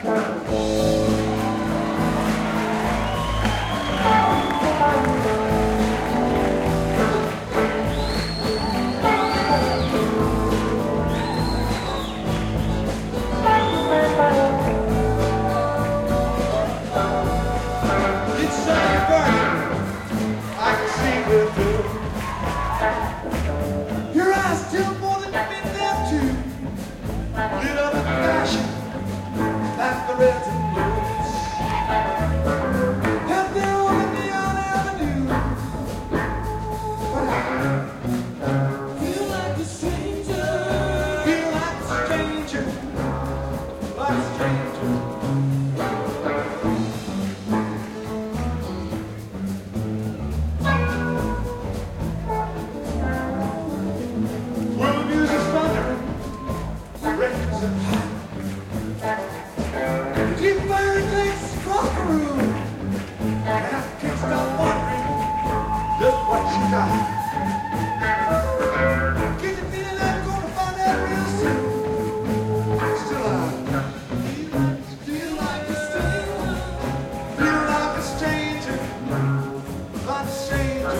Your eyes tell more than you've been there to. Lit up in passion, like the reds and blues. Out there on the neon avenue, but I feel like a stranger. Feel like a stranger, like a stranger. Keep firing things across the room, and I can't stop wondering just what you got. Get the feeling I'm gonna find out real soon. Still I feel like a stranger, feel like a stranger, like a stranger.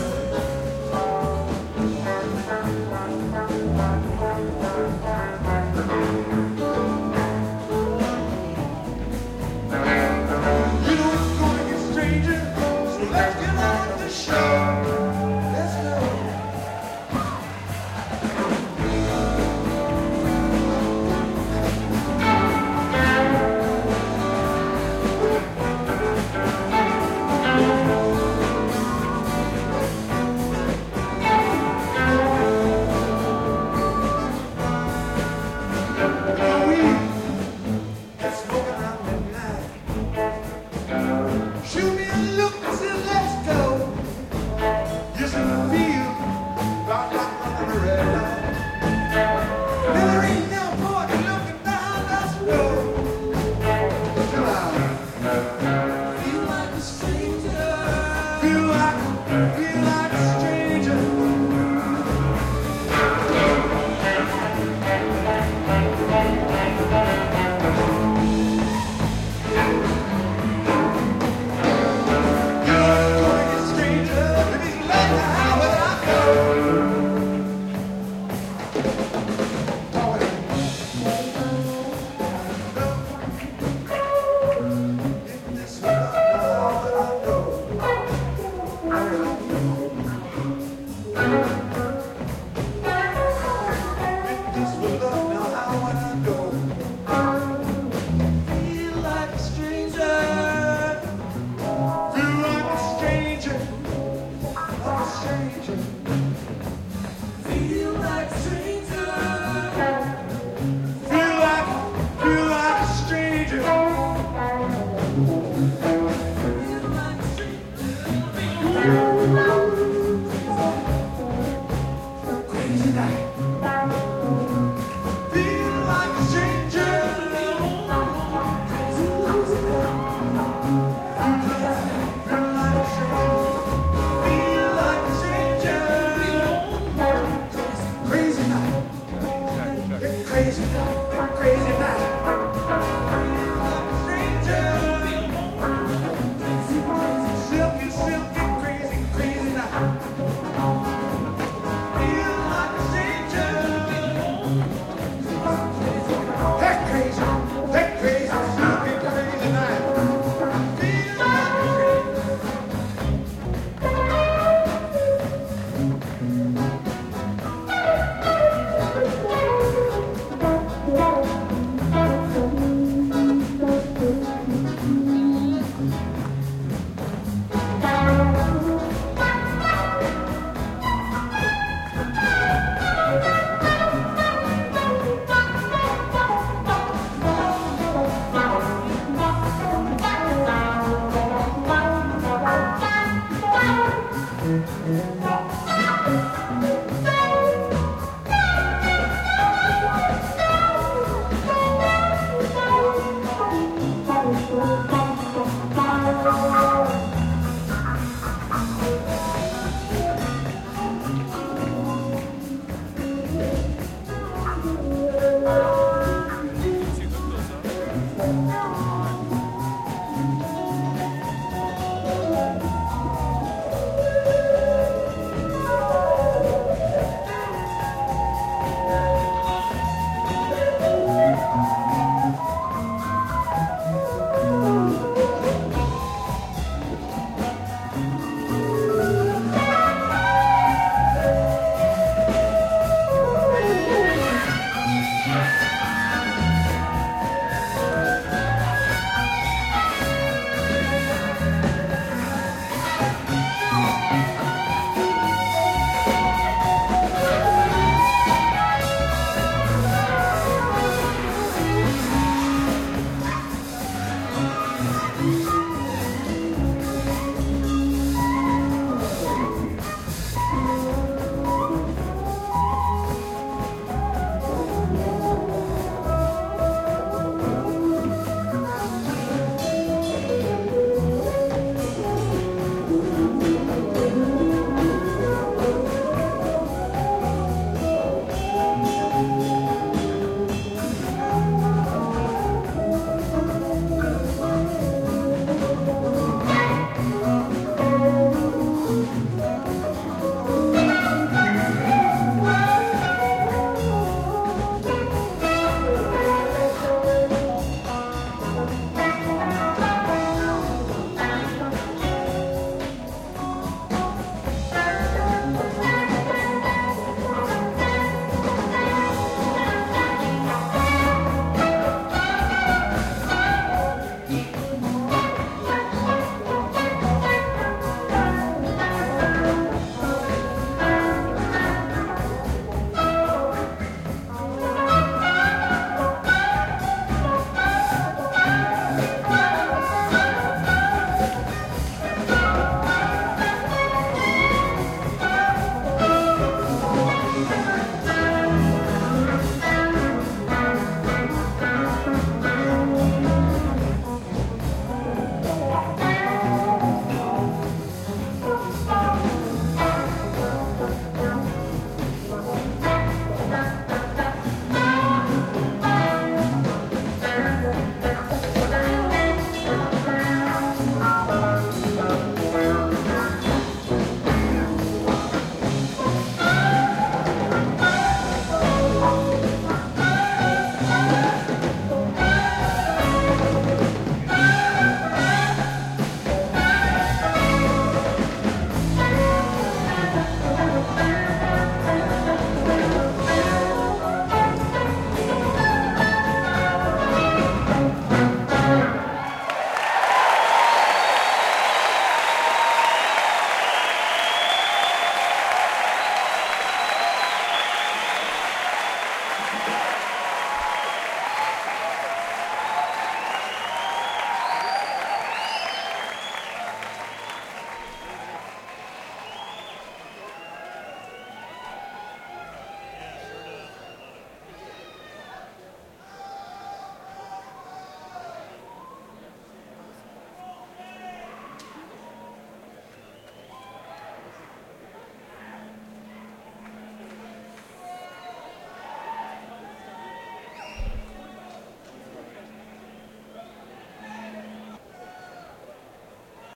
Shoot me a look and say let's go. Yes, I feel about like running a red light. Now there ain't no point in looking down, let's go. Till I feel like a stranger. Feel like a stranger. Feel like a stranger. Feel like a stranger. Crazy night.